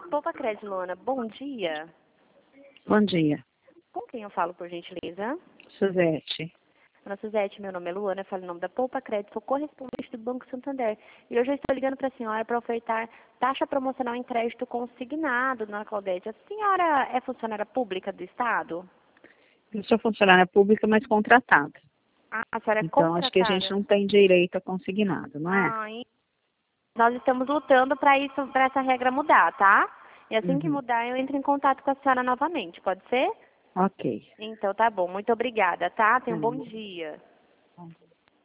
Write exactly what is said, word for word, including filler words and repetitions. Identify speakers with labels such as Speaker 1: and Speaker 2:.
Speaker 1: Poupa Crédito, Luana, bom dia.
Speaker 2: Bom dia.
Speaker 1: Com quem eu falo, por gentileza?
Speaker 2: Suzete.
Speaker 1: Dona Suzete, meu nome é Luana, eu falo em nome da Poupa Crédito, sou correspondente do Banco Santander. E hoje eu estou ligando para a senhora para ofertar taxa promocional em crédito consignado, dona Claudete. A senhora é funcionária pública do Estado?
Speaker 2: Eu sou funcionária pública, mas contratada.
Speaker 1: Ah, a senhora é
Speaker 2: Então,
Speaker 1: contratada?
Speaker 2: acho que a gente não tem direito a consignado, não é?
Speaker 1: Ah, e nós estamos lutando para isso, para essa regra mudar, tá? E assim que
Speaker 2: Uhum.
Speaker 1: mudar, eu entro em contato com a senhora novamente, pode ser?
Speaker 2: Ok.
Speaker 1: Então tá bom, muito obrigada, tá? Tenha um bom
Speaker 2: Hum.
Speaker 1: dia.